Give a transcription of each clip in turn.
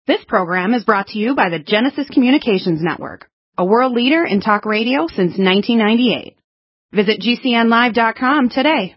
This program is brought to you by the Genesis Communications Network, a world leader in talk radio since 1998. Visit GCNlive.com today.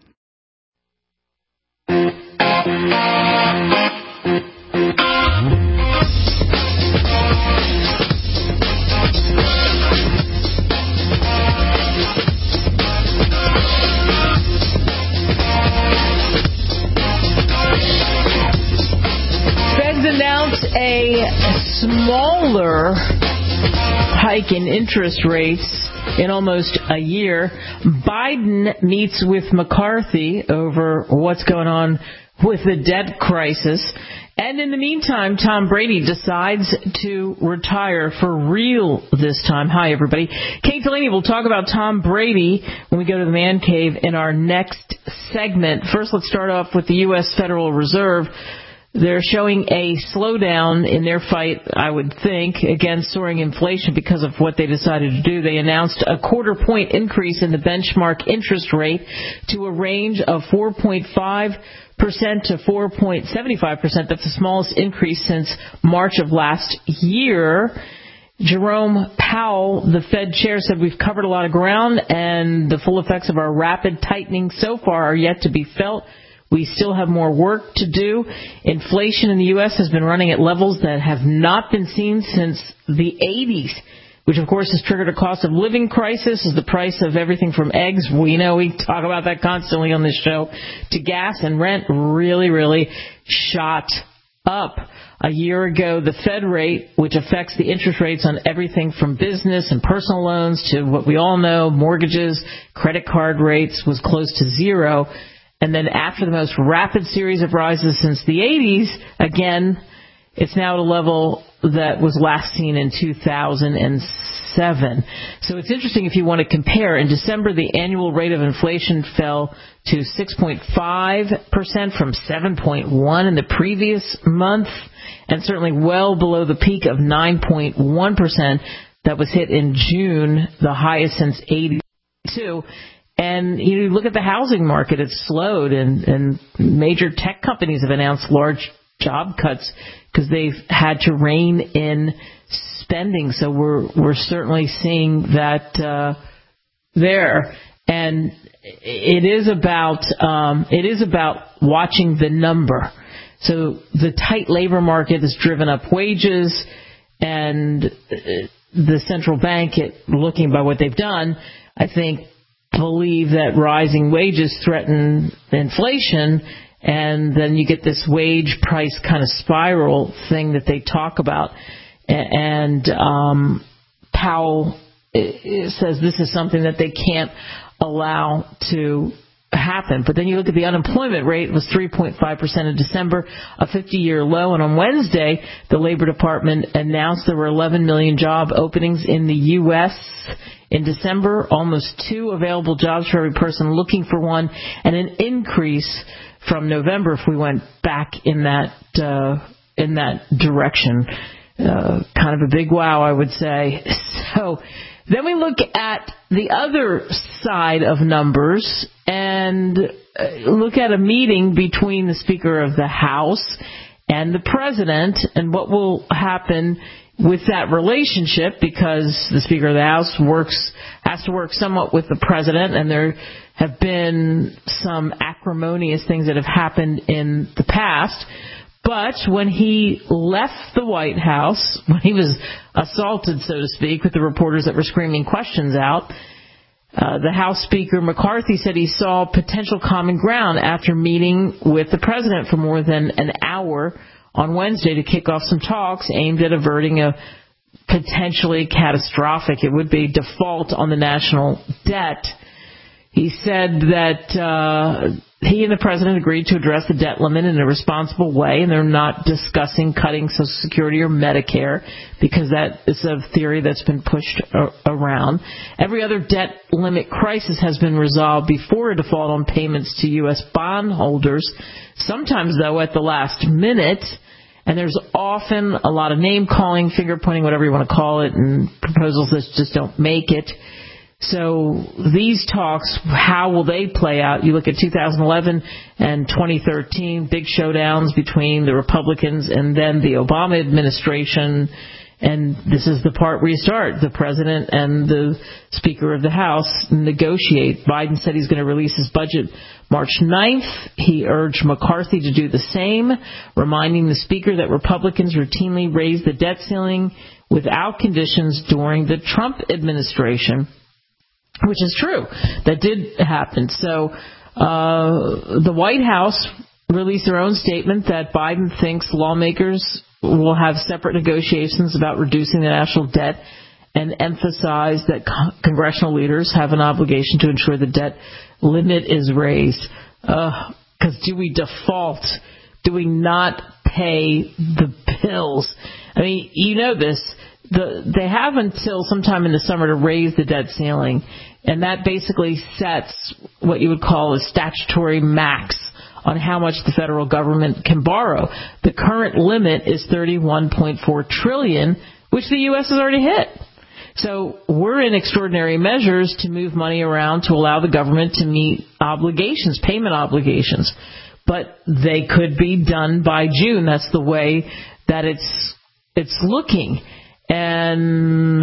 Announced a smaller hike in interest rates in almost a year. Biden meets with McCarthy over what's going on with the debt crisis. And in the meantime, Tom Brady decides to retire for real this time. Hi, everybody. Kate Delaney will talk about Tom Brady when we go to the Man Cave in our next segment. First, let's start off with the U.S. Federal Reserve. They're showing a slowdown in their fight, I would think, against soaring inflation because of what they decided to do. They announced a quarter-point increase in the benchmark interest rate to a range of 4.5% to 4.75%. That's the smallest increase since March of last year. Jerome Powell, the Fed chair, said we've covered a lot of ground and the full effects of our rapid tightening so far are yet to be felt. We still have more work to do. Inflation in the U.S. has been running at levels that have not been seen since the 80s, which, of course, has triggered a cost of living crisis as the price of everything from eggs, we talk about that constantly on this show, to gas and rent really shot up. A year ago, the Fed rate, which affects the interest rates on everything from business and personal loans to what we all know, mortgages, credit card rates, was close to zero. And then after the most rapid series of rises since the 80s, again, it's now at a level that was last seen in 2007. So it's interesting if you want to compare. In December, the annual rate of inflation fell to 6.5% from 7.1% in the previous month, and certainly well below the peak of 9.1% that was hit in June, the highest since 82. And you look at the housing market, it's slowed, and major tech companies have announced large job cuts because they've had to rein in spending. So we're certainly seeing that there. And it is about watching the number. So the tight labor market has driven up wages, and the central bank, looking by what they've done, I think, believe that rising wages threaten inflation, and then you get this wage price kind of spiral thing that they talk about. And Powell says this is something that they can't allow to happen. But then you look at the unemployment rate, it was 3.5% in December, a 50-year low. And on Wednesday, the Labor Department announced there were 11 million job openings in the U.S. in December, almost 2 available jobs for every person looking for one, and an increase from November if we went back in that direction. Kind of a big wow, I would say. So then we look at the other side of numbers and look at a meeting between the Speaker of the House and the President and what will happen with that relationship, because the Speaker of the House has to work somewhat with the President, and there have been some acrimonious things that have happened in the past. But when he left the White House, when he was assaulted, so to speak, with the reporters that were screaming questions out, the House Speaker McCarthy said he saw potential common ground after meeting with the President for more than an hour on Wednesday to kick off some talks aimed at averting a potentially catastrophic, it would be, default on the national debt. He said that he and the President agreed to address the debt limit in a responsible way, and they're not discussing cutting Social Security or Medicare, because that is a theory that's been pushed around. Every other debt limit crisis has been resolved before a default on payments to U.S. bondholders, sometimes, though, at the last minute. And there's often a lot of name-calling, finger-pointing, whatever you want to call it, and proposals that just don't make it. So these talks, how will they play out? You look at 2011 and 2013, big showdowns between the Republicans and then the Obama administration. And this is the part where you start. The president and the Speaker of the House negotiate. Biden said he's going to release his budget March 9th. He urged McCarthy to do the same, reminding the Speaker that Republicans routinely raised the debt ceiling without conditions during the Trump administration, which is true. That did happen. So the White House released their own statement that Biden thinks lawmakers will have separate negotiations about reducing the national debt and emphasize that congressional leaders have an obligation to ensure the debt limit is raised. Because do we default? Do we not pay the bills? I mean, you know this. They have until sometime in the summer to raise the debt ceiling, and that basically sets what you would call a statutory max on how much the federal government can borrow. The current limit is $31.4 trillion, which the U.S. has already hit. So we're in extraordinary measures to move money around to allow the government to meet obligations, payment obligations. But they could be done by June. That's the way that it's looking. And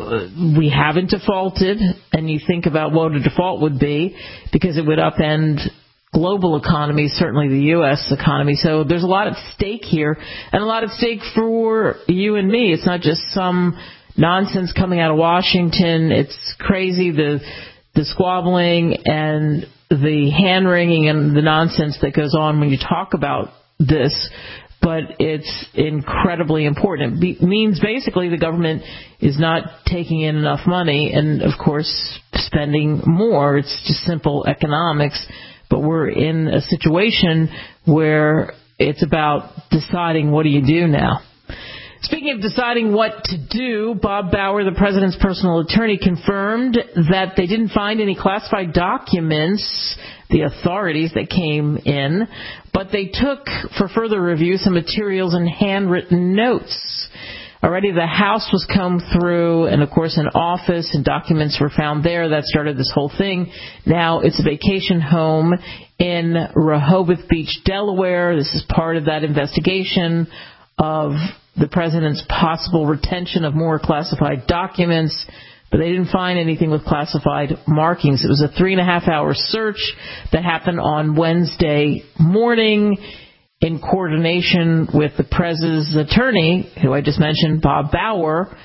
we haven't defaulted, and you think about what a default would be, because it would upend global economy, certainly the U.S. economy. So there's a lot at stake here, and a lot at stake for you and me. It's not just some nonsense coming out of Washington. It's crazy, the squabbling and the hand-wringing and the nonsense that goes on when you talk about this. But it's incredibly important. It means basically the government is not taking in enough money and, of course, spending more. It's just simple economics. But we're in a situation where it's about deciding what do you do now. Speaking of deciding what to do, Bob Bauer, the president's personal attorney, confirmed that they didn't find any classified documents, the authorities that came in, but they took for further review some materials and handwritten notes. Already the house was combed through, and of course an office and documents were found there. That started this whole thing. Now it's a vacation home in Rehoboth Beach, Delaware. This is part of that investigation of the president's possible retention of more classified documents, but they didn't find anything with classified markings. It was a 3.5-hour search that happened on Wednesday morning in coordination with the president's attorney, who I just mentioned, Bob Bauer,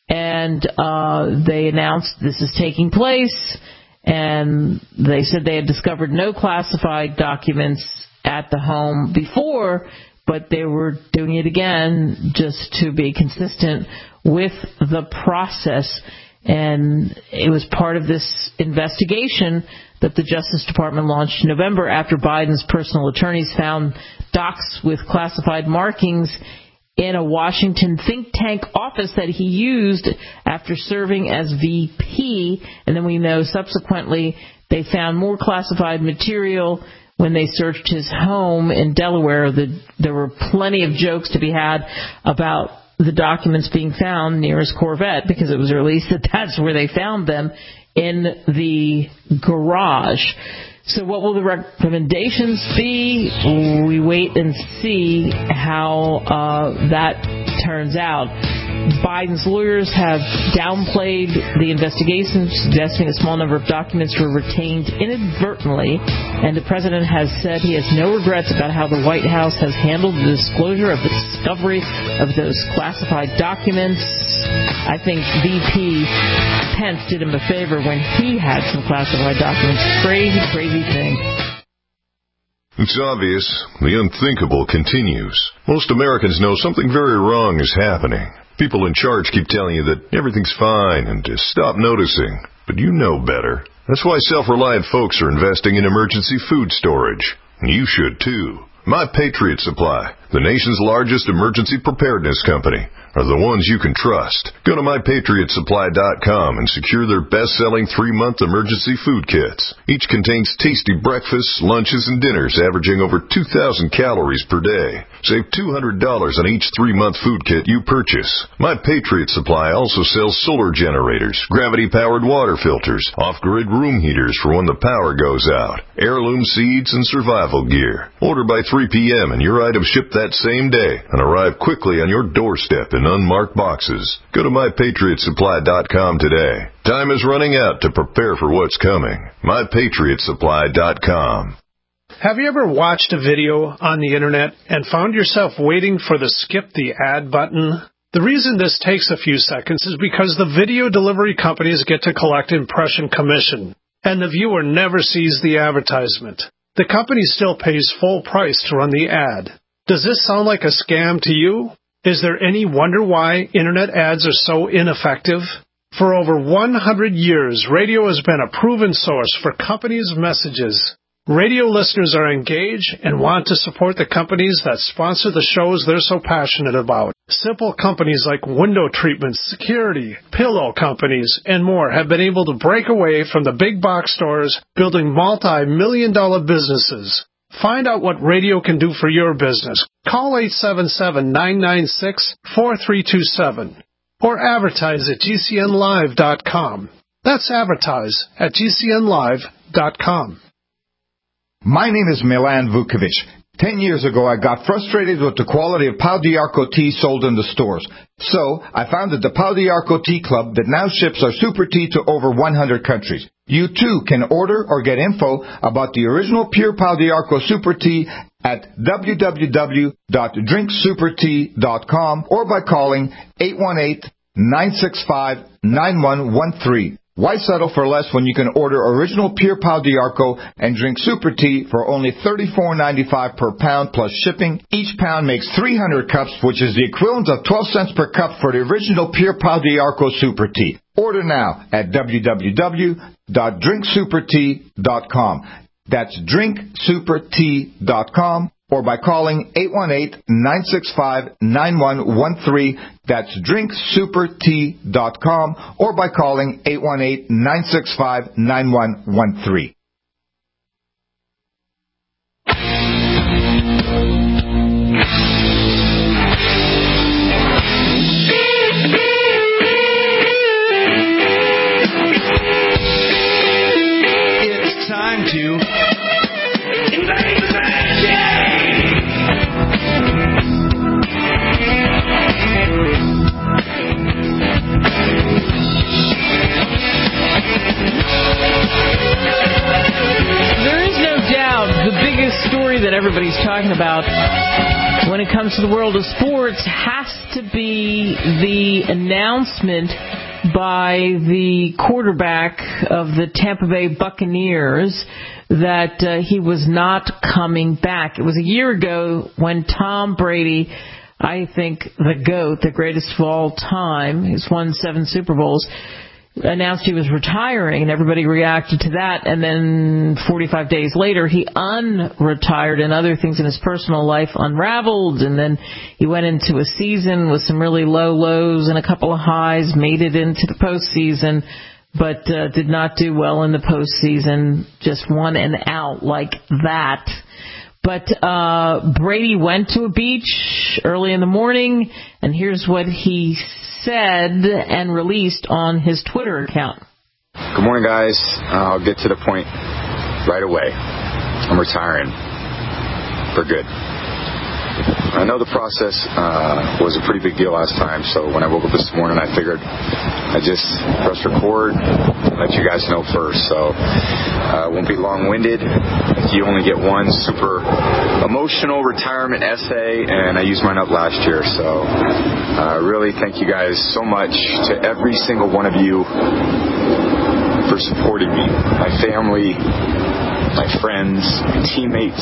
and they announced this is taking place, and they said they had discovered no classified documents at the home before, but they were doing it again just to be consistent with the process. And it was part of this investigation that the Justice Department launched in November after Biden's personal attorneys found docs with classified markings in a Washington think tank office that he used after serving as VP. And then we know subsequently they found more classified material when they searched his home in Delaware. There were plenty of jokes to be had about the documents being found near his Corvette, because it was released that that's where they found them, in the garage. So what will the recommendations be? We wait and see how that turns out. Biden's lawyers have downplayed the investigation, suggesting a small number of documents were retained inadvertently, and the president has said he has no regrets about how the White House has handled the disclosure of the discovery of those classified documents. I think VP Pence did him a favor when he had some classified documents. Crazy, crazy thing. It's obvious. The unthinkable continues. Most Americans know something very wrong is happening. People in charge keep telling you that everything's fine and to stop noticing. But you know better. That's why self-reliant folks are investing in emergency food storage. And you should too. My Patriot Supply. the nation's largest emergency preparedness company, are the ones you can trust. Go to MyPatriotSupply.com and secure their best-selling 3-month emergency food kits. Each contains tasty breakfasts, lunches, and dinners averaging over 2,000 calories per day. Save $200 on each 3-month food kit you purchase. My Patriot Supply also sells solar generators, gravity-powered water filters, off-grid room heaters for when the power goes out, heirloom seeds, and survival gear. Order by 3 p.m. and your items ship that same day and arrive quickly on your doorstep in unmarked boxes. Go to MyPatriotSupply.com today. Time is running out to prepare for what's coming. MyPatriotSupply.com. Have you ever watched a video on the internet and found yourself waiting for the skip the ad button? The reason this takes a few seconds is because the video delivery companies get to collect impression commission, and the viewer never sees the advertisement. The company still pays full price to run the ad. Does this sound like a scam to you? Is there any wonder why internet ads are so ineffective? For over 100 years, radio has been a proven source for companies' messages. Radio listeners are engaged and want to support the companies that sponsor the shows they're so passionate about. Simple companies like window treatments, security, pillow companies, and more have been able to break away from the big box stores, building multi-million-dollar businesses. Find out what radio can do for your business. Call 877-996-4327 or advertise at GCNlive.com. That's advertise at GCNlive.com. My name is Milan Vukovic. 10 years ago, I got frustrated with the quality of Pau d'Arco tea sold in the stores. So, I founded the Pau d'Arco Tea Club that now ships our super tea to over 100 countries. You too can order or get info about the original pure Pau d'Arco super tea at www.drinksupertea.com or by calling 818-965-9113. Why settle for less when you can order original pure Pau d'Arco and drink super tea for only $34.95 per pound plus shipping? Each pound makes 300 cups, which is the equivalent of 12 cents per cup for the original pure Pau d'Arco super tea. Order now at www.drinksupertea.com. That's drinksupertea.com. Or by calling 818-965-9113. That's drinksupertea.com. Or by calling 818-965-9113. It's time to invade the match! There is no doubt the biggest story that everybody's talking about when it comes to the world of sports has to be the announcement by the quarterback of the Tampa Bay Buccaneers that he was not coming back. It was a year ago when Tom Brady, I think the GOAT, the greatest of all time, he's won 7 Super Bowls, announced he was retiring, and everybody reacted to that. And then 45 days later, he unretired, and other things in his personal life unraveled. And then he went into a season with some really low lows and a couple of highs, made it into the postseason, but did not do well in the postseason, just won and out like that. But Brady went to a beach early in the morning, and here's what he said and released on his Twitter account. Good morning, guys. I'll get to the point right away. I'm retiring for good. I know the process was a pretty big deal last time, so when I woke up this morning, I figured I'd just press record and let you guys know first. So it won't be long-winded. You only get one super emotional retirement essay, and I used mine up last year. So really thank you guys so much to every single one of you for supporting me, my family, my friends, my teammates,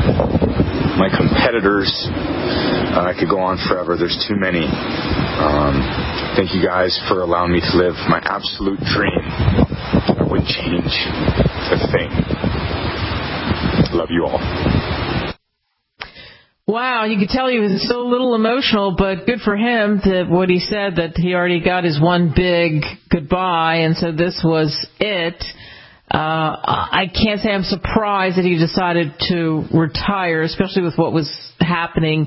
my competitors. I could go on forever. There's too many. Thank you guys for allowing me to live my absolute dream. I wouldn't change a thing. Love you all. Wow, you could tell he was still a little emotional, but good for him that what he said, that he already got his one big goodbye, and so this was it. I can't say I'm surprised that he decided to retire, especially with what was happening,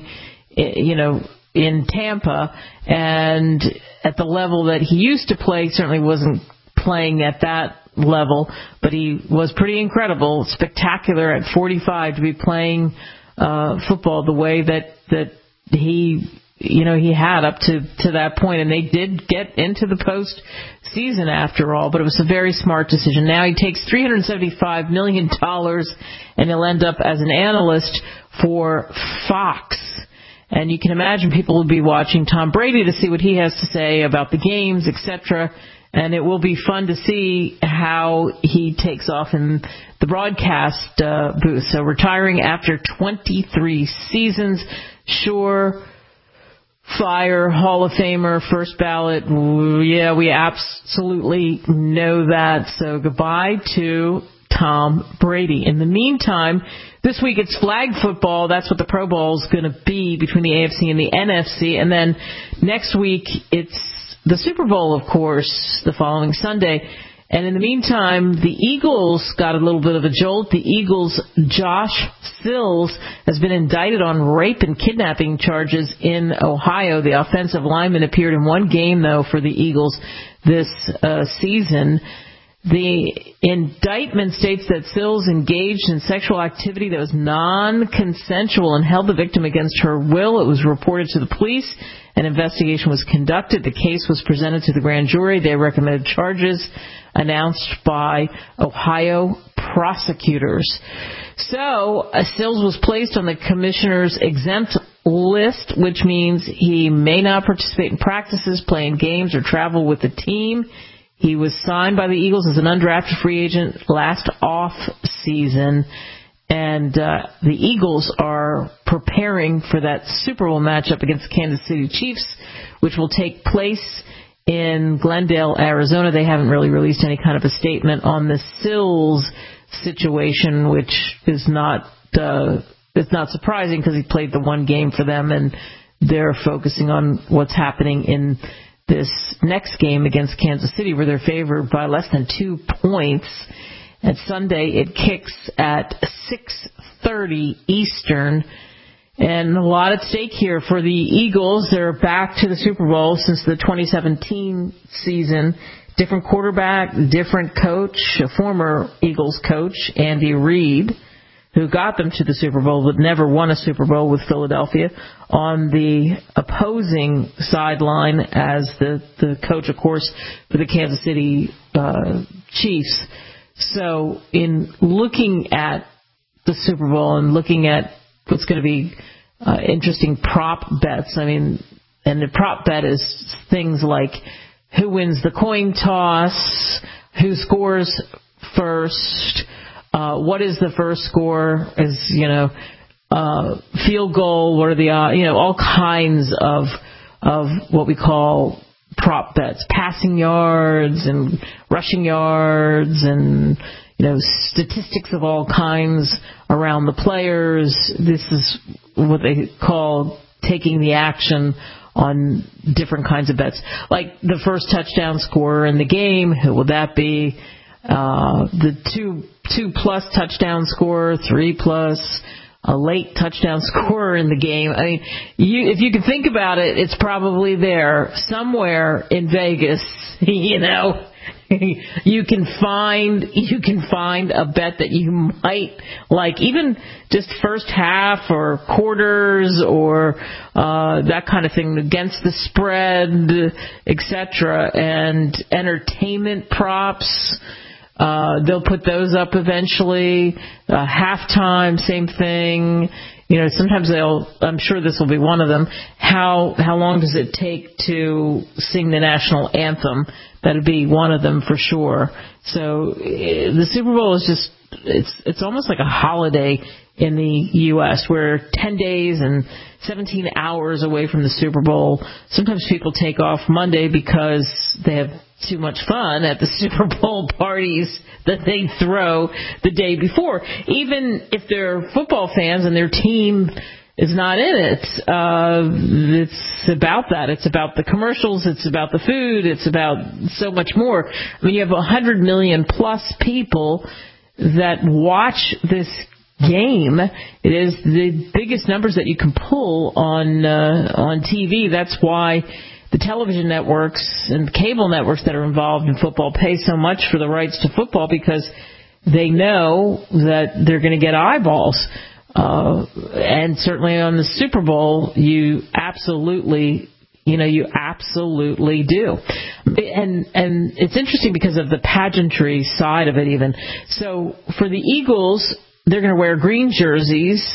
in Tampa, and at the level that he used to play. Certainly wasn't playing at that level, but he was pretty incredible, spectacular at 45 to be playing football the way that he had up to that point, and they did get into the postseason after all, but it was a very smart decision. Now he takes $375 million, and he'll end up as an analyst for Fox. And you can imagine people will be watching Tom Brady to see what he has to say about the games, etc., and it will be fun to see how he takes off in the broadcast booth. So retiring after 23 seasons, sure, Fire, Hall of Famer, first ballot. Yeah, we absolutely know that. So goodbye to Tom Brady. In the meantime, this week it's flag football. That's what the Pro Bowl is going to be between the AFC and the NFC. And then next week it's the Super Bowl, of course, the following Sunday. And in the meantime, the Eagles got a little bit of a jolt. The Eagles' Josh Sills has been indicted on rape and kidnapping charges in Ohio. The offensive lineman appeared in one game, though, for the Eagles this season. The indictment states that Sills engaged in sexual activity that was non-consensual and held the victim against her will. It was reported to the police. An investigation was conducted. The case was presented to the grand jury. They recommended charges announced by Ohio prosecutors. So, Sills was placed on the commissioner's exempt list, which means he may not participate in practices, play in games, or travel with the team. He was signed by the Eagles as an undrafted free agent last off season. And the Eagles are preparing for that Super Bowl matchup against the Kansas City Chiefs, which will take place in Glendale, Arizona. They haven't really released any kind of a statement on the Sills situation, which is not it's not surprising because he played the one game for them, and they're focusing on what's happening in this next game against Kansas City, where they're favored by less than 2 points. And Sunday it kicks at 6:30 Eastern. And a lot at stake here for the Eagles. They're back to the Super Bowl since the 2017 season. Different quarterback, different coach, a former Eagles coach, Andy Reid, who got them to the Super Bowl but never won a Super Bowl with Philadelphia, on the opposing sideline as the coach, of course, for the Kansas City Chiefs. So in looking at the Super Bowl and looking at what's going to be interesting prop bets, I mean, and the prop bet is things like who wins the coin toss, who scores first, what is the first score, is, field goal, what are the, all kinds of what we call prop bets, passing yards and rushing yards and, statistics of all kinds around the players. This is what they call taking the action on different kinds of bets. Like the first touchdown scorer in the game, who would that be? The 2+ touchdown scorer, 3+, a late touchdown scorer in the game. I mean, if you can think about it, it's probably there somewhere in Vegas. You can find a bet that you might like, even just first half or quarters or that kind of thing, against the spread, etc. And entertainment props. They'll put those up eventually. Halftime, same thing. Sometimes I'm sure this will be one of them. How long does it take to sing the national anthem? That'd be one of them for sure. So the Super Bowl is just, it's almost like a holiday in the U.S. We're 10 days and 17 hours away from the Super Bowl. Sometimes people take off Monday because they have too much fun at the Super Bowl parties that they throw the day before. Even if they're football fans and their team is not in it. It's about that. It's about the commercials. It's about the food. It's about so much more. I mean, you have 100 million plus people that watch this game. It is the biggest numbers that you can pull on TV. That's why the television networks and cable networks that are involved in football pay so much for the rights to football, because they know that they're going to get eyeballs. And certainly on the Super Bowl, you absolutely do. And it's interesting because of the pageantry side of it even. So for the Eagles, they're going to wear green jerseys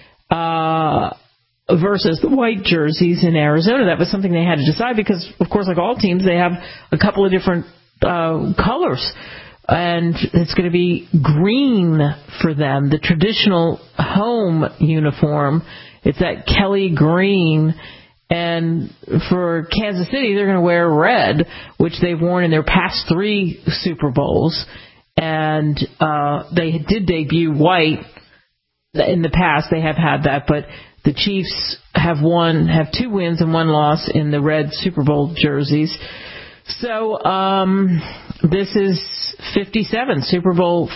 versus the white jerseys in Arizona. That was something they had to decide because, of course, like all teams, they have a couple of different colors. And it's going to be green for them, the traditional home uniform. It's that Kelly green. And for Kansas City, they're going to wear red, which they've worn in their past 3 Super Bowls. And they did debut white in the past. They have had that, but the Chiefs have 2 wins and 1 loss in the red Super Bowl jerseys. So this is 57, Super Bowl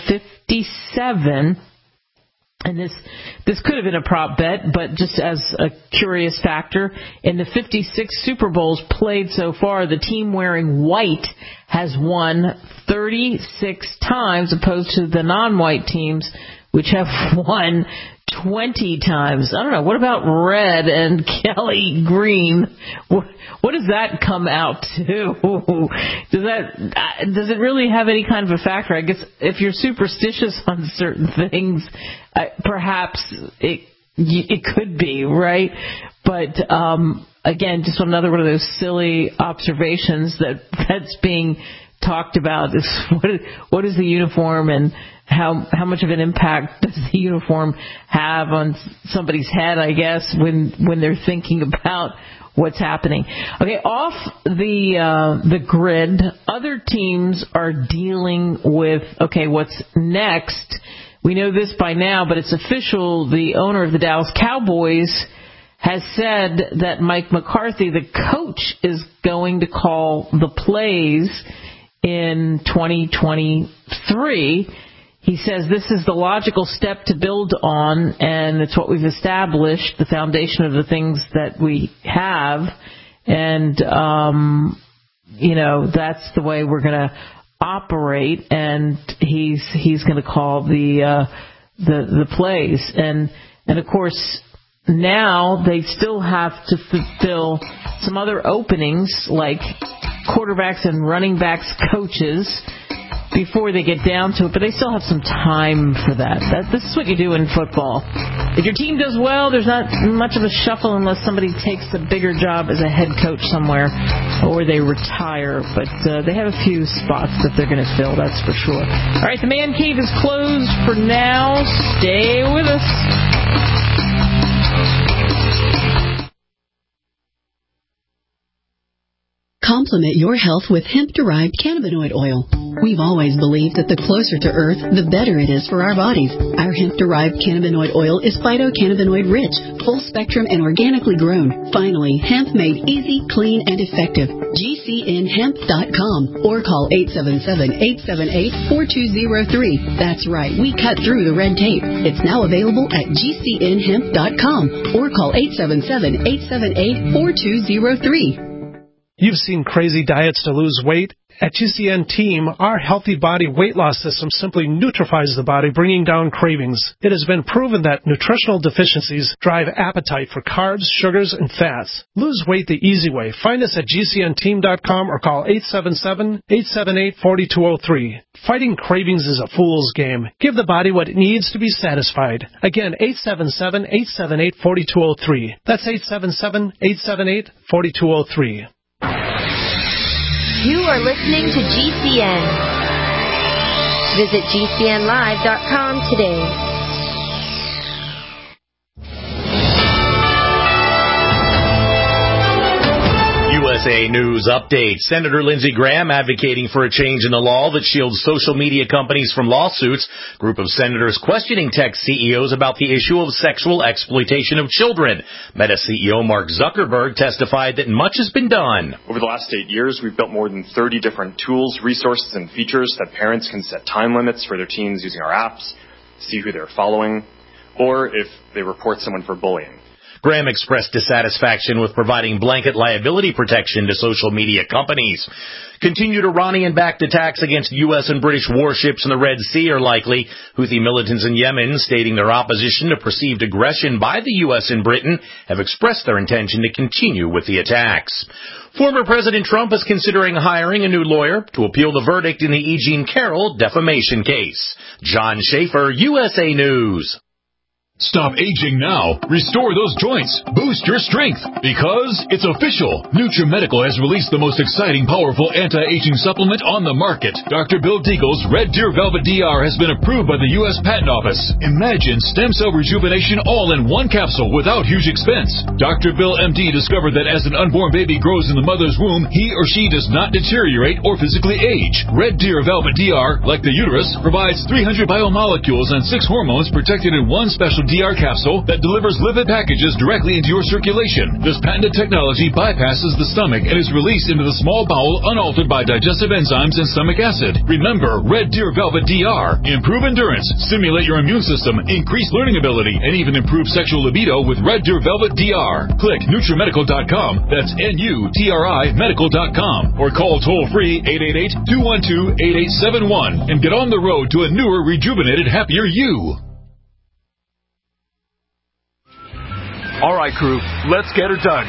57. And this could have been a prop bet, but just as a curious factor, in the 56 Super Bowls played so far, the team wearing white has won 36 times, opposed to the non-white teams, which have won 20 times. I don't know. What about red and Kelly green? What does that come out to? Does it really have any kind of a factor? I guess if you're superstitious on certain things, perhaps it could be, right? But again, just another one of those silly observations that's being talked about is what is the uniform and how much of an impact does the uniform have on somebody's head, I guess, when they're thinking about what's happening. Okay, off the grid, other teams are dealing with, okay, what's next? We know this by now, but it's official. The owner of the Dallas Cowboys has said that Mike McCarthy, the coach, is going to call the plays in 2023. He says this is the logical step to build on, and it's what we've established, the foundation of the things that we have. And, that's the way we're going to operate, and he's going to call the plays. And of course, now they still have to fulfill some other openings like quarterbacks and running backs coaches before they get down to it, but they still have some time for that. This is what you do in football. If your team does well, there's not much of a shuffle unless somebody takes a bigger job as a head coach somewhere or they retire. But they have a few spots that they're going to fill, that's for sure. All right, the Man Cave is closed for now. Stay with us. Complement your health with hemp-derived cannabinoid oil. We've always believed that the closer to Earth, the better it is for our bodies. Our hemp-derived cannabinoid oil is phytocannabinoid rich, full spectrum, and organically grown. Finally, hemp made easy, clean, and effective. GCNhemp.com or call 877-878-4203. That's right, we cut through the red tape. It's now available at GCNhemp.com or call 877-878-4203. You've seen crazy diets to lose weight. At GCN Team, our healthy body weight loss system simply neutralizes the body, bringing down cravings. It has been proven that nutritional deficiencies drive appetite for carbs, sugars, and fats. Lose weight the easy way. Find us at GCNteam.com or call 877-878-4203. Fighting cravings is a fool's game. Give the body what it needs to be satisfied. Again, 877-878-4203. That's 877-878-4203. You are listening to GCN. Visit GCNlive.com today. U.S. USA News Update. Senator Lindsey Graham advocating for a change in the law that shields social media companies from lawsuits. Group of senators questioning tech CEOs about the issue of sexual exploitation of children. Meta CEO Mark Zuckerberg testified that much has been done. Over the last 8 years, we've built more than 30 different tools, resources, and features that parents can set time limits for their teens using our apps, see who they're following, or if they report someone for bullying. Graham expressed dissatisfaction with providing blanket liability protection to social media companies. Continued Iranian-backed attacks against U.S. and British warships in the Red Sea are likely. Houthi militants in Yemen, stating their opposition to perceived aggression by the U.S. and Britain, have expressed their intention to continue with the attacks. Former President Trump is considering hiring a new lawyer to appeal the verdict in the E. Jean Carroll defamation case. John Schaefer, USA News. Stop aging now. Restore those joints. Boost your strength. Because it's official. NutriMedical has released the most exciting, powerful anti-aging supplement on the market. Dr. Bill Deagle's Red Deer Velvet DR has been approved by the U.S. Patent Office. Imagine stem cell rejuvenation all in one capsule without huge expense. Dr. Bill MD discovered that as an unborn baby grows in the mother's womb, he or she does not deteriorate or physically age. Red Deer Velvet DR, like the uterus, provides 300 biomolecules and 6 hormones protected in one special DR capsule that delivers lipid packages directly into your circulation. This patented technology bypasses the stomach and is released into the small bowel unaltered by digestive enzymes and stomach acid. Remember, Red Deer Velvet DR. Improve endurance, stimulate your immune system, increase learning ability, and even improve sexual libido with Red Deer Velvet DR. Click NutriMedical.com. That's NUTRI Medical.com. Or call toll-free 888-212-8871 and get on the road to a newer, rejuvenated, happier you. All right, crew, let's get her dug.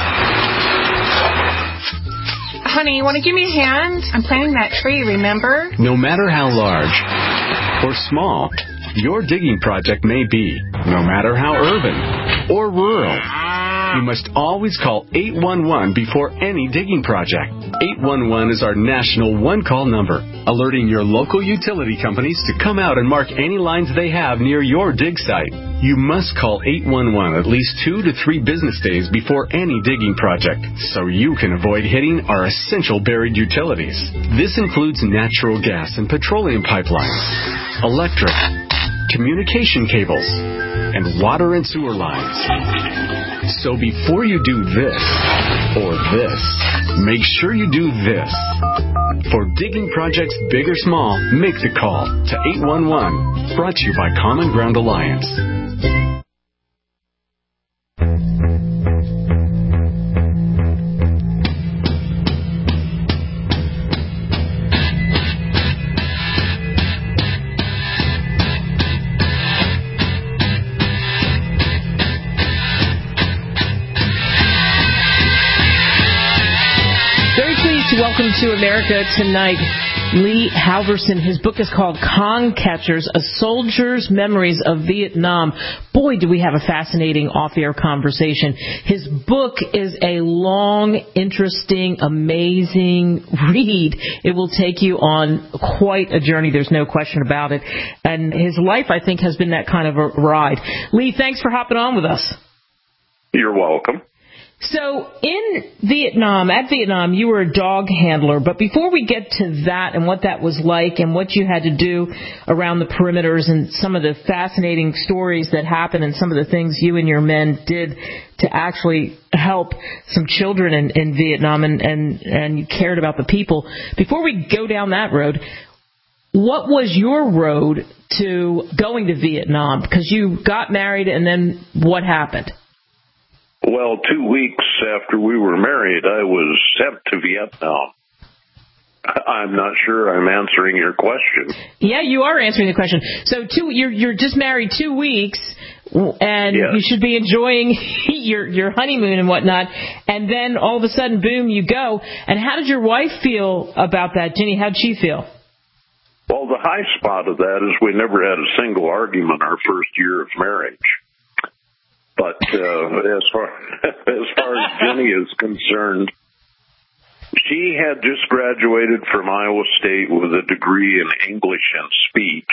Honey, you want to give me a hand? I'm planting that tree, remember? No matter how large or small your digging project may be, no matter how urban or rural, you must always call 811 before any digging project. 811 is our national one-call number, alerting your local utility companies to come out and mark any lines they have near your dig site. You must call 811 at least 2 to 3 business days before any digging project, so you can avoid hitting our essential buried utilities. This includes natural gas and petroleum pipelines, electric, communication cables, and water and sewer lines. So before you do this or this, make sure you do this. For digging projects big or small, make the call to 811. Brought to you by Common Ground Alliance. Welcome to America Tonight. Lee Halverson, his book is called Con Catchers, A Soldier's Memories of Vietnam. Boy, do we have a fascinating off-air conversation. His book is a long, interesting, amazing read. It will take you on quite a journey. There's no question about it. And his life, I think, has been that kind of a ride. Lee, thanks for hopping on with us. You're welcome. So in Vietnam, you were a dog handler. But before we get to that and what that was like and what you had to do around the perimeters and some of the fascinating stories that happened and some of the things you and your men did to actually help some children in Vietnam and you cared about the people. Before we go down that road, what was your road to going to Vietnam? Because you got married and then what happened? Well, 2 weeks after we were married, I was sent to Vietnam. I'm not sure I'm answering your question. Yeah, you are answering the question. So you're just married 2 weeks, and yes, you should be enjoying your honeymoon and whatnot. And then all of a sudden, boom, you go. And how did your wife feel about that? Ginny, how did she feel? Well, the high spot of that is we never had a single argument our first year of marriage. But as far as Jenny is concerned, she had just graduated from Iowa State with a degree in English and speech.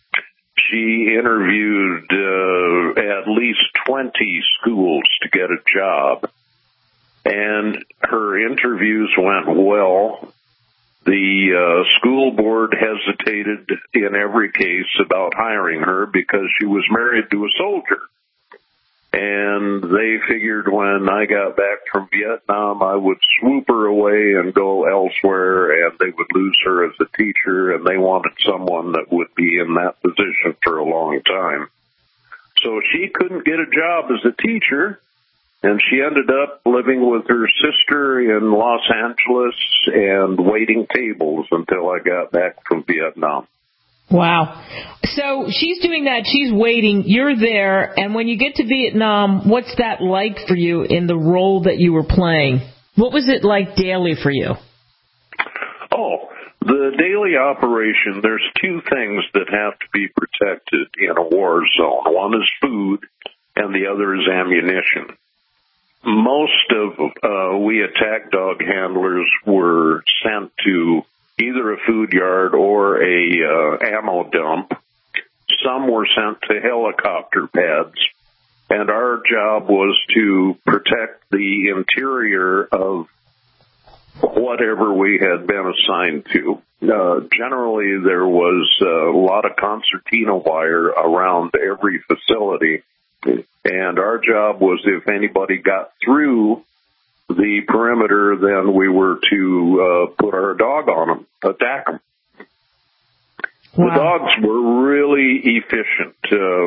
She interviewed at least 20 schools to get a job. And her interviews went well. The school board hesitated in every case about hiring her because she was married to a soldier. And they figured when I got back from Vietnam, I would swoop her away and go elsewhere, and they would lose her as a teacher, and they wanted someone that would be in that position for a long time. So she couldn't get a job as a teacher, and she ended up living with her sister in Los Angeles and waiting tables until I got back from Vietnam. Wow. So she's doing that. She's waiting. You're there. And when you get to Vietnam, what's that like for you in the role that you were playing? What was it like daily for you? Oh, the daily operation, there's two things that have to be protected in a war zone. One is food, and the other is ammunition. Most of we attack dog handlers were sent to either a food yard or a ammo dump. Some were sent to helicopter pads, and our job was to protect the interior of whatever we had been assigned to. Generally, there was a lot of concertina wire around every facility, and our job was if anybody got through the perimeter, then we were to put our dog on them, attack them. Wow. The dogs were really efficient.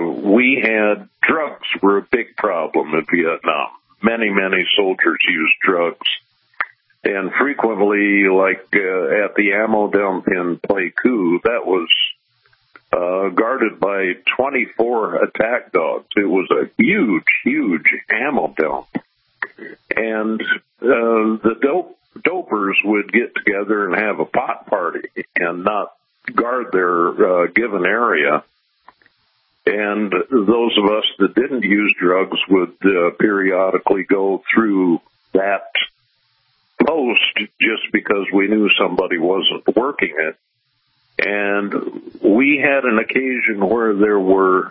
Drugs were a big problem in Vietnam. Many soldiers used drugs. And frequently, like at the ammo dump in Pleiku, that was guarded by 24 attack dogs. It was a huge ammo dump. And the dopers would get together and have a pot party and not guard their given area. And those of us that didn't use drugs would periodically go through that post just because we knew somebody wasn't working it. And we had an occasion where there were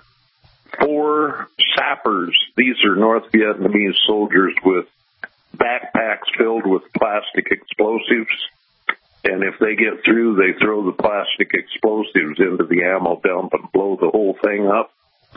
4 sappers. These are North Vietnamese soldiers with backpacks filled with plastic explosives. And if they get through, they throw the plastic explosives into the ammo dump and blow the whole thing up.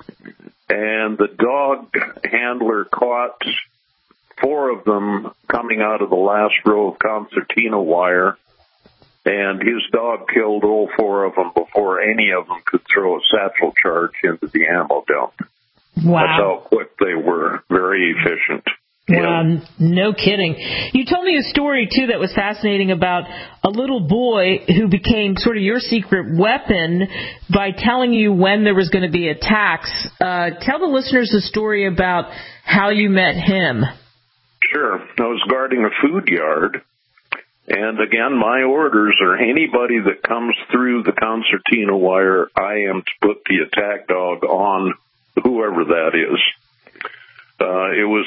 And the dog handler caught 4 of them coming out of the last row of concertina wire. And his dog killed all 4 of them before any of them could throw a satchel charge into the ammo dump. Wow. That's how quick they were. Very efficient. Yeah. No kidding. You told me a story, too, that was fascinating about a little boy who became sort of your secret weapon by telling you when there was going to be attacks. Tell the listeners a story about how you met him. Sure. I was guarding a food yard. And again, my orders are anybody that comes through the concertina wire, I am to put the attack dog on whoever that is. It was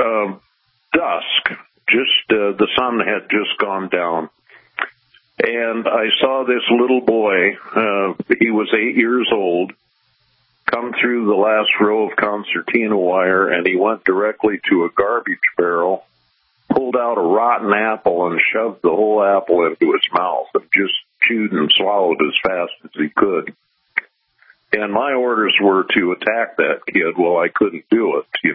dusk. The sun had just gone down. And I saw this little boy, he was 8 years old, come through the last row of concertina wire, and he went directly to a garbage barrel, pulled out a rotten apple and shoved the whole apple into his mouth and just chewed and swallowed as fast as he could. And my orders were to attack that kid. Well, I couldn't do it.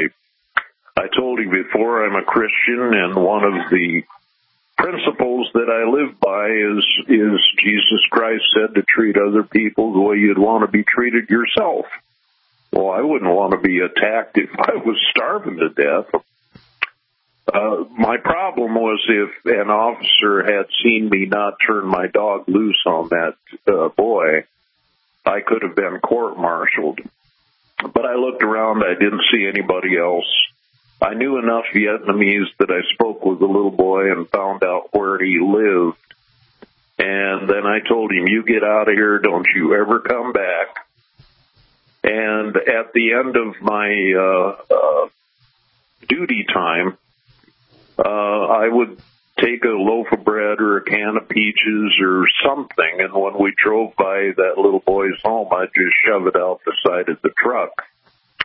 I told you before, I'm a Christian, and one of the principles that I live by is Jesus Christ said to treat other people the way you'd want to be treated yourself. Well, I wouldn't want to be attacked if I was starving to death. My problem was if an officer had seen me not turn my dog loose on that boy, I could have been court-martialed. But I looked around, I didn't see anybody else. I knew enough Vietnamese that I spoke with the little boy and found out where he lived. And then I told him, you get out of here, don't you ever come back. And at the end of my duty time, I would take a loaf of bread or a can of peaches or something, and when we drove by that little boy's home, I'd just shove it out the side of the truck.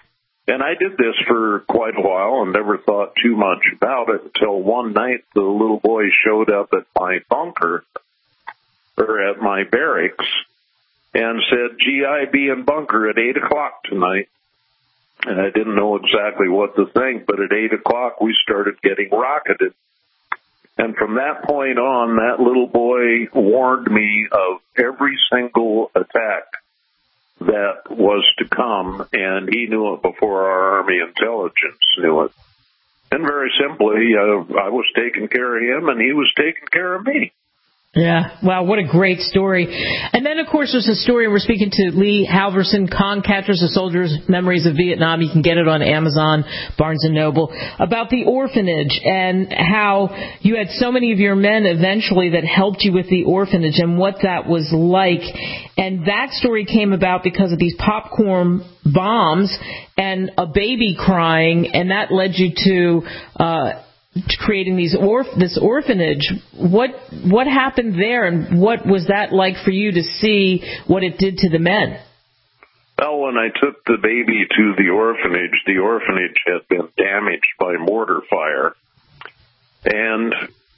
And I did this for quite a while and never thought too much about it until one night the little boy showed up at my bunker, or at my barracks, and said, GI be in bunker at 8 o'clock tonight. And I didn't know exactly what to think, but at 8 o'clock we started getting rocketed. And from that point on, that little boy warned me of every single attack that was to come, and he knew it before our Army intelligence knew it. And very simply, I was taking care of him, and he was taking care of me. Yeah. Wow, what a great story. And then, of course, there's a story, we're speaking to Lee Halverson, Con Catchers, a Soldier's Memories of Vietnam. You can get it on Amazon, Barnes & Noble, about the orphanage and how you had so many of your men eventually that helped you with the orphanage and what that was like. And that story came about because of these popcorn bombs and a baby crying, and that led you to creating this orphanage. What happened there, and what was that like for you to see what it did to the men? Well, when I took the baby to the orphanage had been damaged by mortar fire. And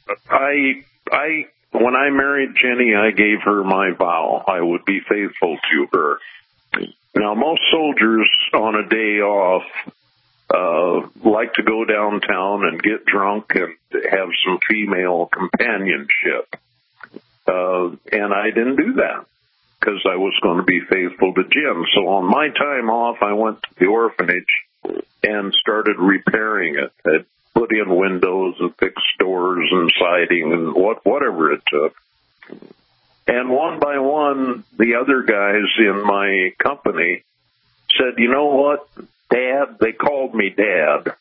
when I married Jenny, I gave her my vow I would be faithful to her. Now, most soldiers on a day off like to go downtown and get drunk and have some female companionship. And I didn't do that because I was going to be faithful to Jim. So on my time off, I went to the orphanage and started repairing it. I put in windows and fixed doors and siding and whatever it took. And one by one, the other guys in my company said, you know what, Dad, they called me Dad.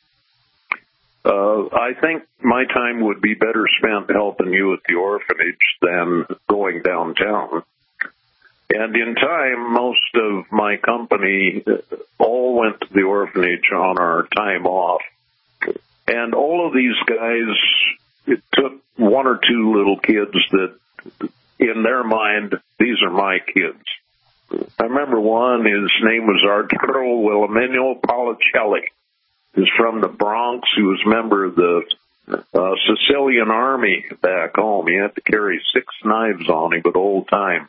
I think my time would be better spent helping you at the orphanage than going downtown. And in time, most of my company all went to the orphanage on our time off. And all of these guys, it took one or two little kids that, in their mind, these are my kids. I remember one, his name was Arturo Wilhelmino Policelli. He's from the Bronx. He was a member of the Sicilian Army back home. He had to carry 6 knives on him at old time.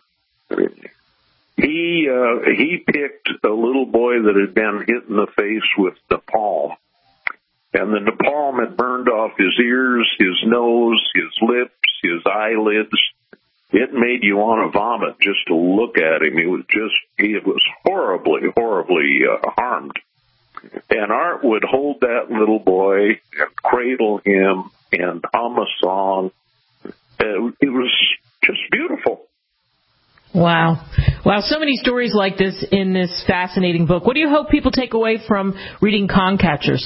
He picked a little boy that had been hit in the face with napalm. And the napalm had burned off his ears, his nose, his lips, his eyelids. It made you want to vomit just to look at him. He was horribly harmed. And Art would hold that little boy and cradle him and hum a song. It was just beautiful. Wow. Wow, so many stories like this in this fascinating book. What do you hope people take away from reading Con Catchers?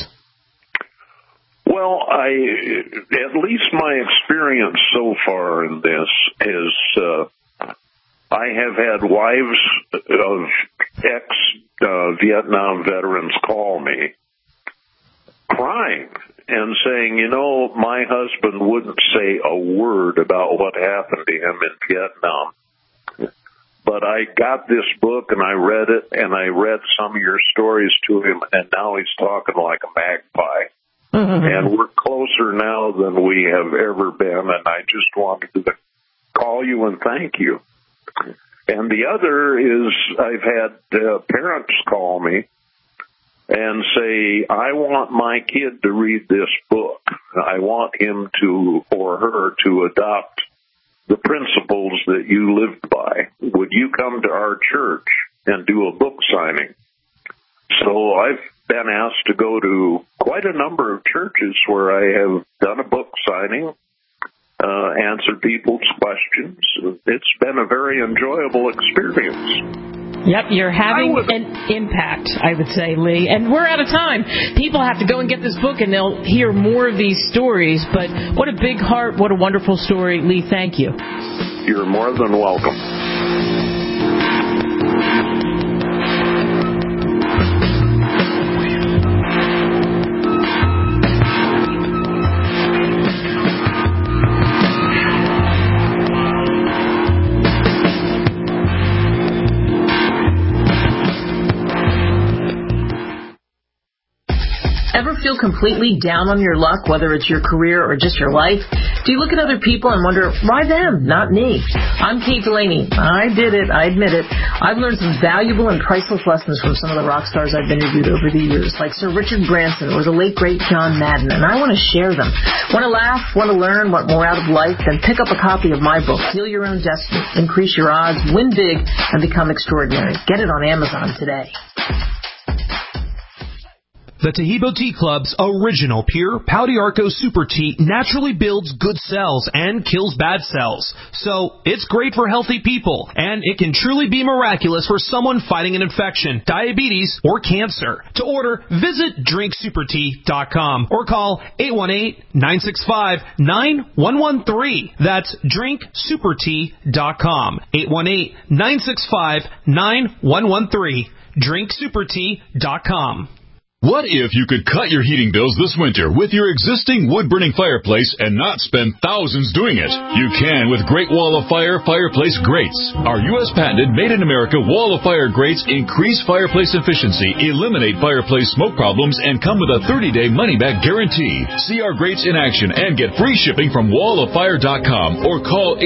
Well, at least my experience so far in this is I have had wives of ex-Vietnam veterans call me crying and saying, you know, my husband wouldn't say a word about what happened to him in Vietnam. But I got this book and I read it and I read some of your stories to him, and now he's talking like a magpie. And we're closer now than we have ever been, and I just wanted to call you and thank you. And the other is I've had parents call me and say, I want my kid to read this book. I want him to, or her, to adopt the principles that you lived by. Would you come to our church and do a book signing? So I've been asked to go to quite a number of churches where I have done a book signing, answered people's questions. It's been a very enjoyable experience. Yep, you're having an impact, I would say, Lee. And we're out of time. People have to go and get this book, and they'll hear more of these stories. But what a big heart, what a wonderful story. Lee, thank you. You're more than welcome. ever feel completely down on your luck, whether it's your career or just your life? Do you look at other people and wonder, why them, not me? I'm Kate Delaney. I did it. I admit it. I've learned some valuable and priceless lessons from some of the rock stars I've interviewed over the years, like Sir Richard Branson or the late, great John Madden, and I want to share them. Want to laugh? Want to learn? Want more out of life? Then pick up a copy of my book, Heal Your Own Destiny, Increase Your Odds, Win Big, and Become Extraordinary. Get it on Amazon today. The Taheebo Tea Club's original pure Pau d'Arco Super Tea naturally builds good cells and kills bad cells. So it's great for healthy people, and it can truly be miraculous for someone fighting an infection, diabetes, or cancer. To order, visit drinksupertea.com or call 818-965-9113. That's drinksupertea.com. 818-965-9113. drinksupertea.com. What if you could cut your heating bills this winter with your existing wood-burning fireplace and not spend thousands doing it? You can with Great Wall of Fire fireplace grates. Our U.S. patented made-in-America Wall of Fire grates increase fireplace efficiency, eliminate fireplace smoke problems, and come with a 30-day money-back guarantee. See our grates in action and get free shipping from walloffire.com or call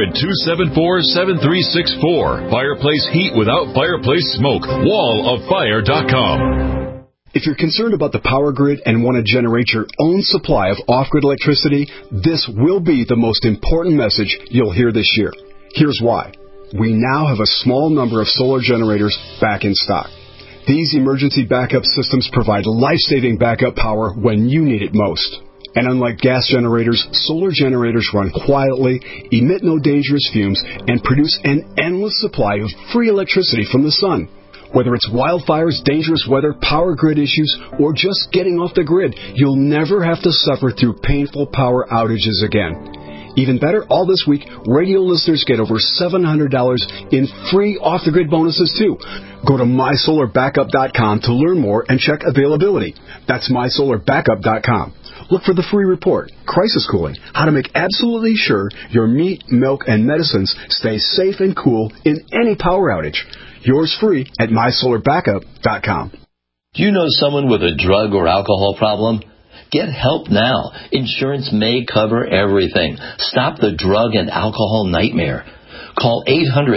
800-274-7364. Fireplace heat without fireplace smoke. walloffire.com. If you're concerned about the power grid and want to generate your own supply of off-grid electricity, this will be the most important message you'll hear this year. Here's why. We now have a small number of solar generators back in stock. These emergency backup systems provide life-saving backup power when you need it most. And unlike gas generators, solar generators run quietly, emit no dangerous fumes, and produce an endless supply of free electricity from the sun. Whether it's wildfires, dangerous weather, power grid issues, or just getting off the grid, you'll never have to suffer through painful power outages again. Even better, all this week, radio listeners get over $700 in free off-the-grid bonuses, too. Go to mysolarbackup.com to learn more and check availability. That's mysolarbackup.com. Look for the free report, Crisis Cooling, how to make absolutely sure your meat, milk, and medicines stay safe and cool in any power outage. Yours free at mysolarbackup.com. Do you know someone with a drug or alcohol problem? Get help now. Insurance may cover everything. Stop the drug and alcohol nightmare. Call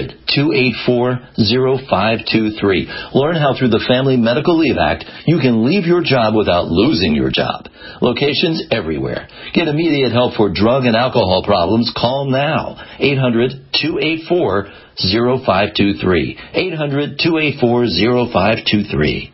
800-284-0523. Learn how through the Family Medical Leave Act you can leave your job without losing your job. Locations everywhere. Get immediate help for drug and alcohol problems. Call now. 800-284-0523. 800-284-0523.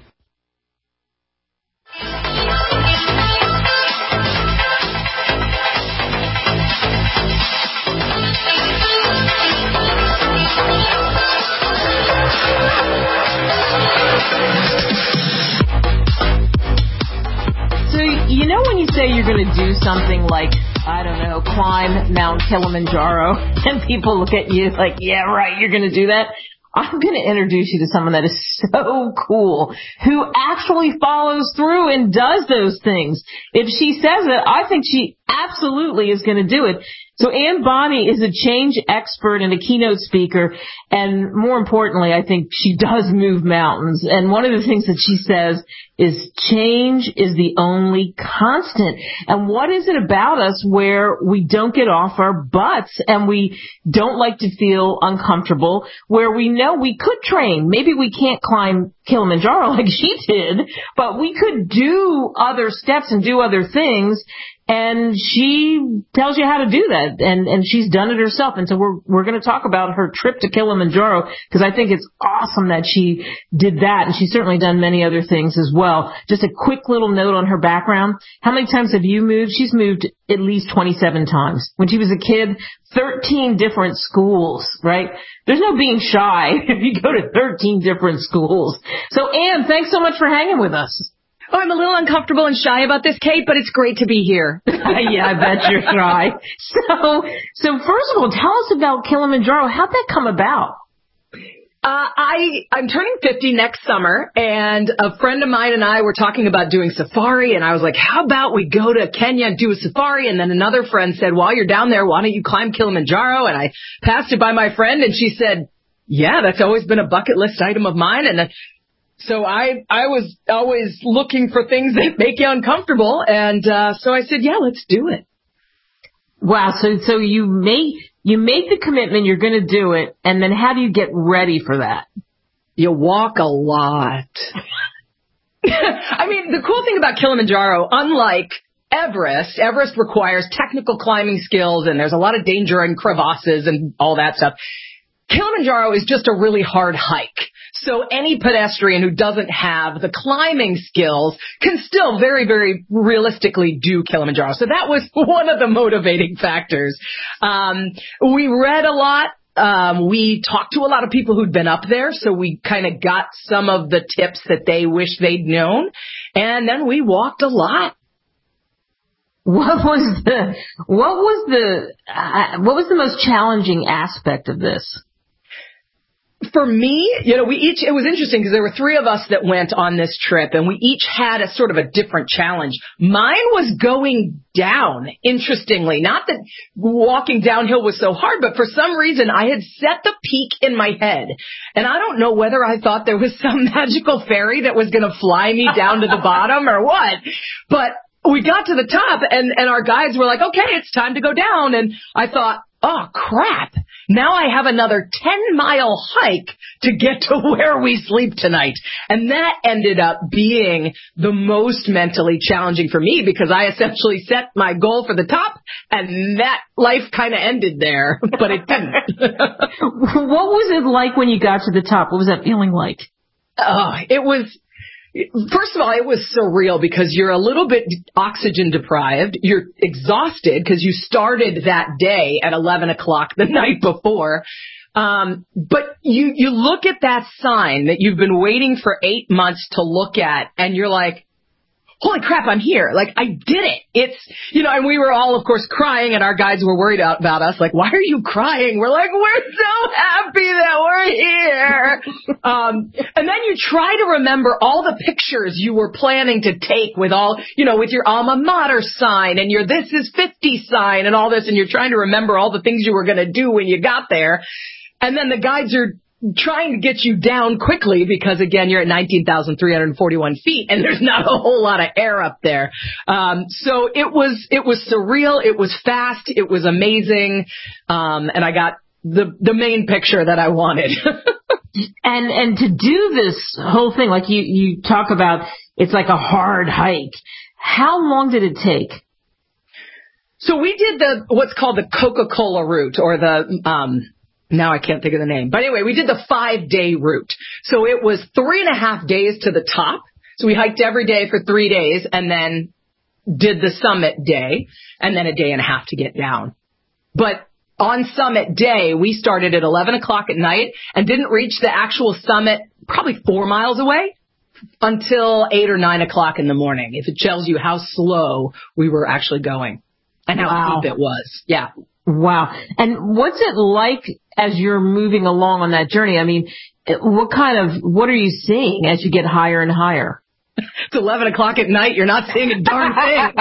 So, you know when you say you're going to do something like, I don't know, climb Mount Kilimanjaro, and people look at you like, yeah, right, you're going to do that? I'm going to introduce you to someone that is so cool, who actually follows through and does those things. If she says it, I think she absolutely is going to do it. So Ann Bonney is a change expert and a keynote speaker, and more importantly, I think she does move mountains. And one of the things that she says is change is the only constant. And what is it about us where we don't get off our butts and we don't like to feel uncomfortable, where we know we could train? Maybe we can't climb Kilimanjaro like she did, but we could do other steps and do other things. And she tells you how to do that, and she's done it herself. And so we're going to talk about her trip to Kilimanjaro, because I think it's awesome that she did that, and she's certainly done many other things as well. Just a quick little note on her background. How many times have you moved? She's moved at least 27 times. When she was a kid, 13 different schools, right? There's no being shy if you go to 13 different schools. So Ann, thanks so much for hanging with us. Oh, I'm a little uncomfortable and shy about this, Kate, but it's great to be here. Yeah, I bet you're shy. So first of all, tell us about Kilimanjaro. How'd that come about? I'm turning 50 next summer, and a friend of mine and I were talking about doing safari, and I was like, how about we go to Kenya and do a safari? And then another friend said, while you're down there, why don't you climb Kilimanjaro? And I passed it by my friend, and she said, yeah, that's always been a bucket list item of mine. And So I was always looking for things that make you uncomfortable, and so I said, yeah, let's do it. Wow, so you make the commitment, you're going to do it, and then how do you get ready for that? You walk a lot. I mean, the cool thing about Kilimanjaro, unlike Everest requires technical climbing skills, and there's a lot of danger and crevasses and all that stuff. Kilimanjaro is just a really hard hike. So any pedestrian who doesn't have the climbing skills can still very, very realistically do Kilimanjaro. So that was one of the motivating factors. We read a lot. We talked to a lot of people who'd been up there, so we kind of got some of the tips that they wish they'd known. And then we walked a lot. What was the most challenging aspect of this? For me, it was interesting because there were 3 of us that went on this trip, and we each had a sort of a different challenge. Mine was going down, interestingly. Not that walking downhill was so hard, but for some reason I had set the peak in my head. And I don't know whether I thought there was some magical fairy that was going to fly me down to the bottom or what, but we got to the top, and our guides were like, okay, it's time to go down. And I thought, oh, crap. Now I have another 10-mile hike to get to where we sleep tonight. And that ended up being the most mentally challenging for me because I essentially set my goal for the top, and that life kind of ended there, but it didn't. What was it like when you got to the top? What was that feeling like? First of all, it was surreal because you're a little bit oxygen deprived. You're exhausted because you started that day at 11 o'clock the night before. But you look at that sign that you've been waiting for 8 months to look at, and you're like, holy crap, I'm here. Like, I did it. It's, and we were all, of course, crying, and our guides were worried about us. Like, why are you crying? We're like, we're so happy that we're here. And then you try to remember all the pictures you were planning to take with with your alma mater sign and your This Is 50 sign and all this, and you're trying to remember all the things you were going to do when you got there. And then the guides are trying to get you down quickly because, again, you're at 19,341 feet and there's not a whole lot of air up there. So it was surreal. It was fast. It was amazing. And I got the main picture that I wanted. And to do this whole thing, like you talk about, it's like a hard hike. How long did it take? So we did what's called the Coca-Cola route, or now I can't think of the name. But anyway, we did the 5-day route. So it was 3.5 days to the top. So we hiked every day for 3 days and then did the summit day and then a day and a half to get down. But on summit day, we started at 11 o'clock at night and didn't reach the actual summit probably 4 miles away until 8 or 9 o'clock in the morning. If it tells you how slow we were actually going and how steep it was. Yeah. Wow. And what's it like as you're moving along on that journey? I mean, what are you seeing as you get higher and higher? It's 11 o'clock at night. You're not seeing a darn thing.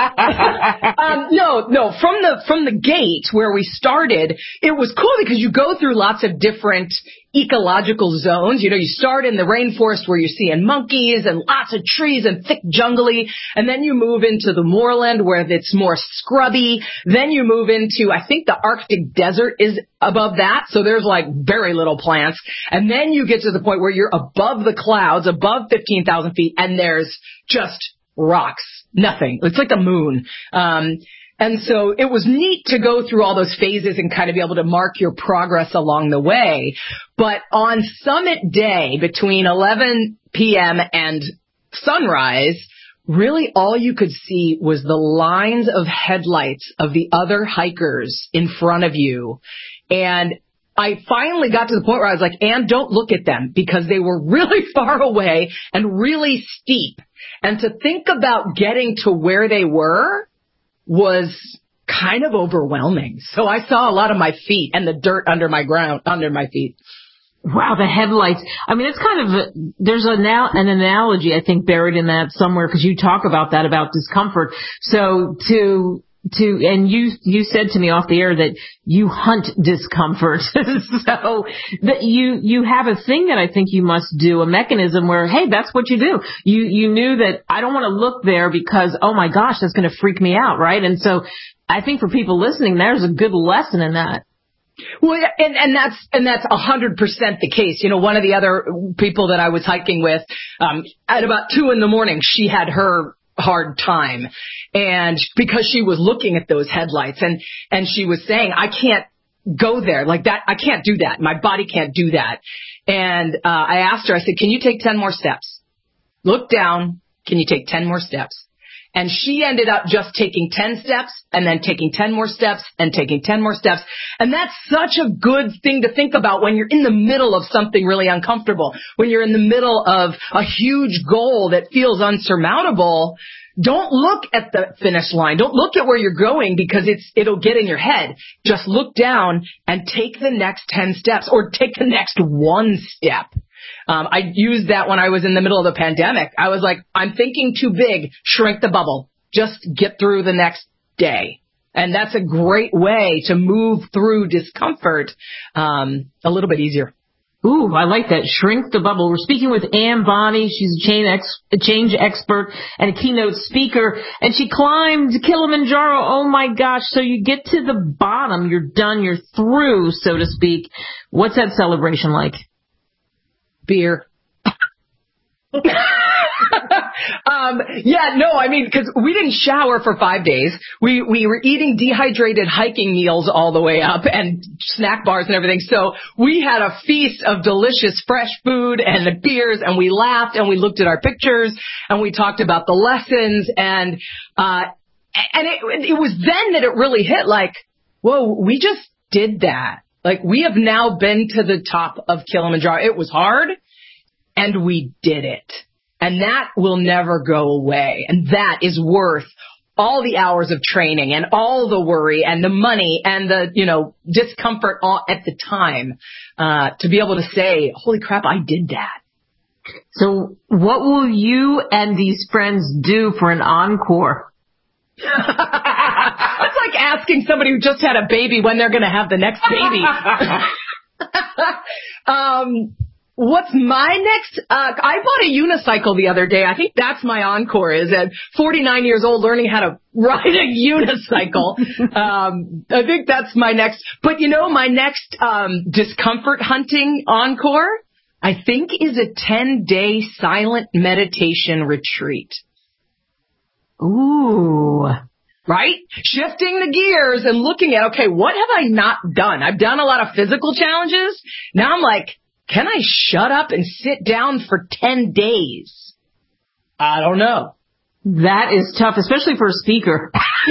No. From the gate where we started, it was cool because you go through lots of different ecological zones. You start in the rainforest where you're seeing monkeys and lots of trees and thick jungly. And then you move into the moorland where it's more scrubby. Then you move into, I think the Arctic desert is above that. So there's like very little plants. And then you get to the point where you're above the clouds, above 15,000 feet, and there's just rocks. Nothing. It's like the moon. And so it was neat to go through all those phases and kind of be able to mark your progress along the way. But on summit day, between 11 p.m. and sunrise, really all you could see was the lines of headlights of the other hikers in front of you. And I finally got to the point where I was like, Anne, don't look at them, because they were really far away and really steep. And to think about getting to where they were was kind of overwhelming. So I saw a lot of my feet and the dirt under my feet. Wow, the headlights. I mean, it's kind of, there's an analogy, I think, buried in that somewhere, because you talk about that, about discomfort. So to and you said to me off the air that you hunt discomfort. So that you have a thing that I think you must do, a mechanism where, hey, that's what you do. You knew that I don't want to look there because, oh my gosh, that's going to freak me out, right? And so I think for people listening, there's a good lesson in that. Well, and that's 100% the case. One of the other people that I was hiking with, at about 2 a.m, she had her hard time, and because she was looking at those headlights, and she was saying, I can't go there like that. I can't do that. My body can't do that. And I asked her, I said, can you take 10 more steps? Look down. Can you take 10 more steps? And she ended up just taking 10 steps and then taking 10 more steps and taking 10 more steps. And that's such a good thing to think about when you're in the middle of something really uncomfortable, when you're in the middle of a huge goal that feels unsurmountable. Don't look at the finish line. Don't look at where you're going because it'll get in your head. Just look down and take the next 10 steps or take the next 1 step. I used that when I was in the middle of the pandemic. I was like, I'm thinking too big, shrink the bubble. Just get through the next day. And that's a great way to move through discomfort a little bit easier. Ooh, I like that. Shrink the bubble. We're speaking with Ann Bonny. She's a change expert and a keynote speaker. And she climbed Kilimanjaro. Oh, my gosh. So you get to the bottom. You're done. You're through, so to speak. What's that celebration like? Beer. Because we didn't shower for 5 days. We were eating dehydrated hiking meals all the way up and snack bars and everything. So we had a feast of delicious fresh food and the beers, and we laughed and we looked at our pictures and we talked about the lessons, and it was then that it really hit, like, whoa, we just did that. Like, we have now been to the top of Kilimanjaro. It was hard, and we did it. And that will never go away. And that is worth all the hours of training and all the worry and the money and the, discomfort at the time, to be able to say, holy crap, I did that. So what will you and these friends do for an encore? That's like asking somebody who just had a baby when they're going to have the next baby. What's my next? I bought a unicycle the other day. I think that's my encore, is at 49 years old learning how to ride a unicycle. I think that's my next. But my next discomfort hunting encore, I think, is a 10-day silent meditation retreat. Ooh. Right? Shifting the gears and looking at, okay, what have I not done? I've done a lot of physical challenges. Now I'm like, can I shut up and sit down for 10 days? I don't know. That is tough, especially for a speaker.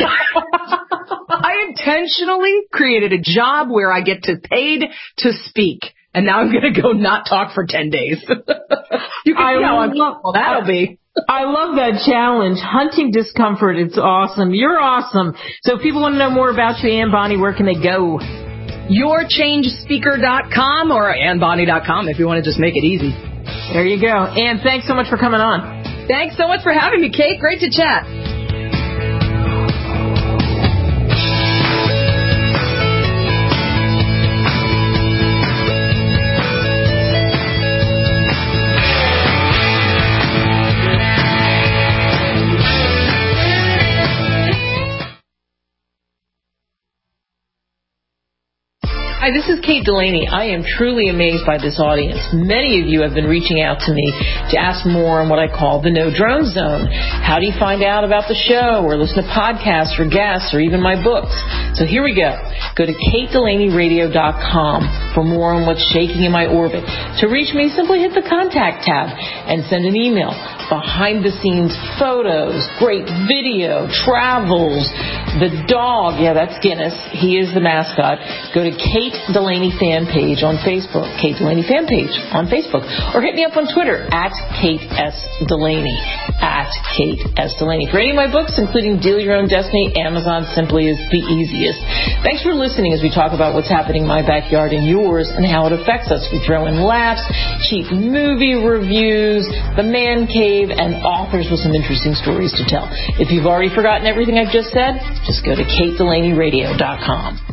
I intentionally created a job where I get paid to speak. And now I'm going to go not talk for 10 days. You can see how uncomfortable that'll be. I love that challenge. Hunting discomfort. It's awesome. You're awesome. So if people want to know more about you, Ann Bonny, where can they go? YourChangeSpeaker.com or AnnBonny.com if you want to just make it easy. There you go. Ann, thanks so much for coming on. Thanks so much for having me, Kate. Great to chat. Hi, this is Kate Delaney. I am truly amazed by this audience. Many of you have been reaching out to me to ask more on what I call the No Drone Zone. How do you find out about the show or listen to podcasts or guests or even my books? So here we go. Go to KateDelaneyRadio.com for more on what's shaking in my orbit. To reach me, simply hit the contact tab and send an email. Behind the scenes photos, great video, travels, the dog. Yeah, that's Guinness. He is the mascot. Go to Kate Delaney fan page on Facebook. Kate Delaney fan page on Facebook. Or hit me up on Twitter at Kate S. Delaney. at Kate S. Delaney. For any of my books, including Deal Your Own Destiny, Amazon simply is the easiest. Thanks for listening as we talk about what's happening in my backyard and yours and how it affects us. We throw in laughs, cheap movie reviews, the man cave, and authors with some interesting stories to tell. If you've already forgotten everything I've just said, just go to KateDelaneyRadio.com.